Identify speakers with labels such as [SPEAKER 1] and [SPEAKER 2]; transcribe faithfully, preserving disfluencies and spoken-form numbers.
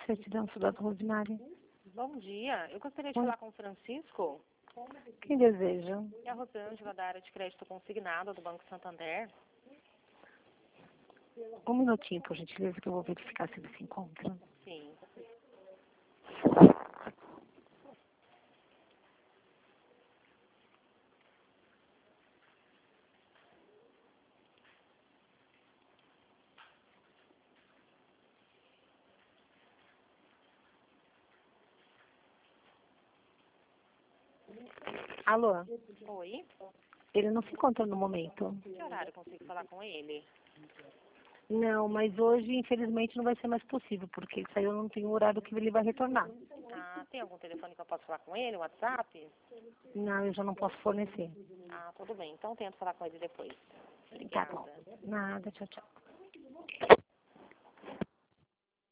[SPEAKER 1] Certidão Soldado Rosemary.
[SPEAKER 2] Bom dia. Eu gostaria de
[SPEAKER 1] Oi.
[SPEAKER 2] falar com o Francisco.
[SPEAKER 1] Quem deseja?
[SPEAKER 2] É a Rosângela, da área de crédito consignado do Banco Santander.
[SPEAKER 1] Um minutinho, por gentileza, que eu vou verificar se ele se encontra.
[SPEAKER 2] Sim.
[SPEAKER 1] Alô?
[SPEAKER 2] Oi.
[SPEAKER 1] Ele não se encontra no momento.
[SPEAKER 2] Que horário eu consigo falar com ele?
[SPEAKER 1] Não, mas hoje, infelizmente, não vai ser mais possível, porque ele saiu, não tem o horário que ele vai retornar.
[SPEAKER 2] Ah, tem algum telefone que eu possa falar com ele? WhatsApp?
[SPEAKER 1] Não, eu já não posso fornecer.
[SPEAKER 2] Ah, tudo bem. Então tento falar com ele depois.
[SPEAKER 1] Tá bom.
[SPEAKER 2] Obrigada.
[SPEAKER 1] Nada, tchau, tchau.